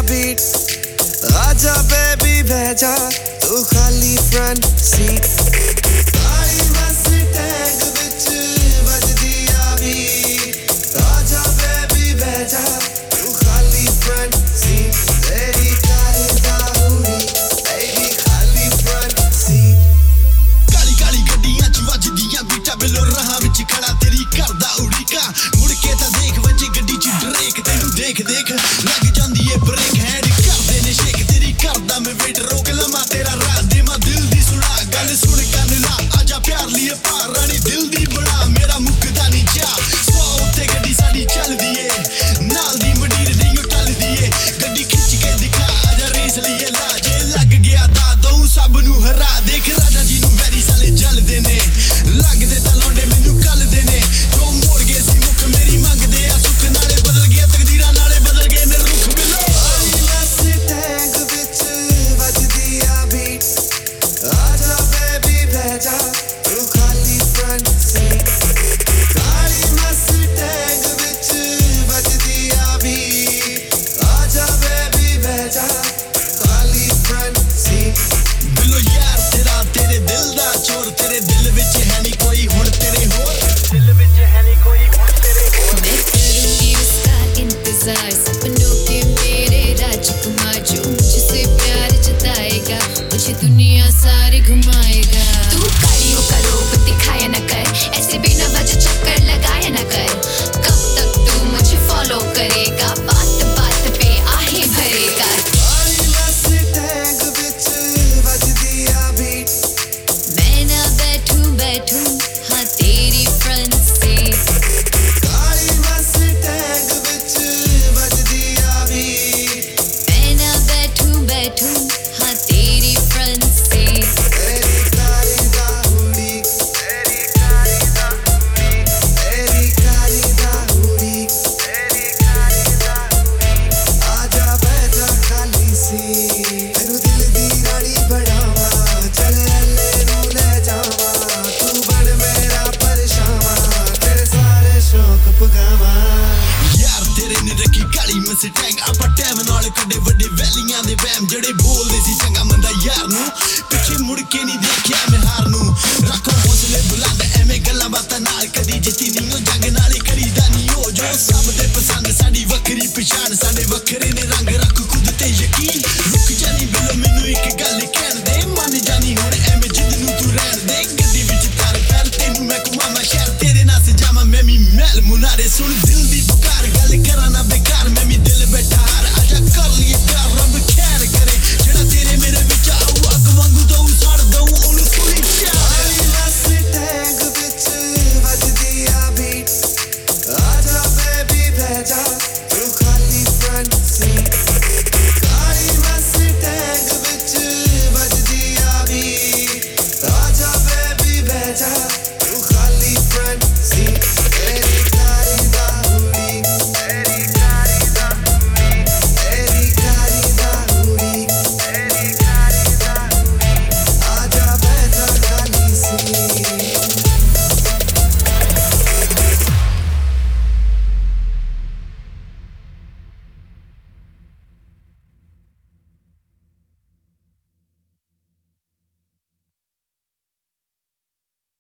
beat आजा baby बह जा तू खाली फ्रंट सीट गाड़ी मस्टैंग विच बजदी आ बीट आजा बेबी बह जा तू खाली फ्रंट सीट तेरी कार दा उड़ी बेबी खाली फ्रंट सीट काली काली गड्डियां च वजदियां बीटा बिलो राह विच खड़ा तेरी करदा उड़ीका मुड़ के तां देख वजी गड्डी च ब्रेक तेनू देख देख लग जांदी ए ब्रेक हैंड करदे ने शेक तेरी करदा मैं वेट रोक लमा तेरा राह दे मां दिल दी सुना गल सुन कन ला आजा प्यार लिए पार रानी दिल दी बड़ा मेरा मुकदा नहीं जा सौ उत्ते गड्डी साडी चलदी ए नाल दी मंडीर नहीं टलदी ए गड्डी खिंच के दिखा आजा रेस लिए ला जे लग गया दा दऊं सब नू हरा देख राजा जी नू वैरी साले जलदे ने लगदे तां लौंडे मैनू कलदे ने जो मोड़ गए सी मुख मेरी मंगदे आ सुख नाले बदल गया तकदीरां नाले बदल गए ने रुख मिलो मस्टैंग विच बजदी आ बीट आजा बेबी बह जा तू खाली फ्रंट सीट गाड़ी मस्टैंग विच बजदी आ बीट आजा बेबी बह जा खाली फ्रंट सीट बिलो यार तेरा तेरे दिल दा चोर तेरे दिल विच है नहीं कोई हुण तेरे होर दिल विच है नहीं कोई हुण तेरे होर मैं करूंगी उसका इंतजार सपनों के मेरे राजकुमार जो मुझसे प्यार जताएगा मुझे दुनिया सारी घुमाएगा तू गाड़ियों का रूप दिखाया न कर ऐसे बिना वजह चक्कर लगाया न कर कब तक तू मुझे फॉलो करेगा बात बात पे आहें भरेगा गाड़ी मस्टैंग विच बजदी आ बीट मैं ना बैठूं हाँ तेरी फ्रंट सीट गाड़ी मस्टैंग विच बजदी आ बीट मैं ना बैठूं हाँ तेरी फ्रंट सीट तेरी कार दा उड़ी तेरी कार दा उड़ी तेरी कार दा उड़ी तेरी कार दा उड़ी आजा बह जा खाली सी तैनू दिल दी रानी बनावा चल ले नू ले जावा तू बन मेरा परछावा तेरे सारे शौक पुगावा यार तेरे ने रखी काली मस्टैंग ਆਪਾਂ ਟਾਈਮ ਨਾਲ ਕੱਢੇ ਵੱਡੇ ਵੈਲੀਆਂ ਦੇ ਵਹਿਮ ਜਿਹੜੇ ਬੋਲਦੇ ਸੀ ਚੰਗਾ ਮੰਦਾ ਯਾਰ ਨੂੰ ਪਿੱਛੇ ਮੁੜ ਕੇ ਨਹੀਂ ਦੇਖਿਆ ਮੈਂ ਹਾਰ ਨੂੰ ਰੱਖੋ ਹੌਸਲੇ ਬੁਲੰਦ ਐਵੇਂ ਗੱਲਾਂ ਬਾਤਾਂ ਨਾਲ ਕਦੀ ਜਿੱਤੀ ਨਹੀਂ ਉਹ ਜੰਗ ਨਾਲ ਹੀ ਕਰੀਦਾ ਨਹੀਂ ਉਹ ਜੋ ਸਭ ਦੇ ਪਸੰਦ ਸਾਡੀ ਵੱਖਰੀ ਪਛਾਣ ਸਾਡੇ ਵੱਖਰੇ ਨੇ ਰੰਗ ਰੱਖ ਖੁਦ ਤੇ ਯਕੀਨ ਰੁਕ ਜਾਨੀ ਬਿਲੋ ਮੈਨੂੰ ਇੱਕ ਗੱਲ ਕਹਿਣ ਦੇ ਮੰਨ ਜਾਨੀ ਹੁਣ ਐਵੇਂ ਜਿੱਦ ਨੂੰ ਤੂੰ ਰਹਿਣ ਦੇ ਗੱਡੀ ਵਿੱਚ ਤਾਰ ਪੈਰ ਤੈਨੂੰ ਮੈਂ ਘੁਮਾਵਾਂ ਸ਼ਹਿਰ ਤੇਰੇ ਨਾਲ ਸਜਾਵਾਂ ਮੈਂ ਵੀ ਮਹਿਲ ਮੁਨਾਰੇ ਸੁਣ ਦਿਲ ਦੀ ਪੁਕਾਰ ਗੱਲ ਕਰਾਂ ਨਾ ਬੇਕਾਰ ਮੈਂ ਵੀ ਦਿਲ ਬੈਠਾ ਹਾਰ ਆਜਾ ਕਰ ਲਈਏ ਪਿਆਰ ਰੱਬ ਖੈਰ ਕਰੇ ਜਿਹੜਾ ਤੇਰੇ ਮੇਰੇ ਵਿੱਚ ਆਊ ਅੱਗ ਵਾਂਗੂ ਦਊ ਸੜ ਦਊ ਉਹਨੂੰ ਸੁਣੀ गाड़ी मस्टैंग विच बजदी आ बीट आजा बेबी बह जा तू खाली फ्रंट सीट गाड़ी मस्टैंग विच बजदी आ बीट आजा बेबी बह जा तू खाली फ्रंट सीट तेरी कार दा उड़ी तेरी कार दा उड़ी तेरी कार दा उड़ी तेरी कार दा उड़ी आजा बह जा खाली सी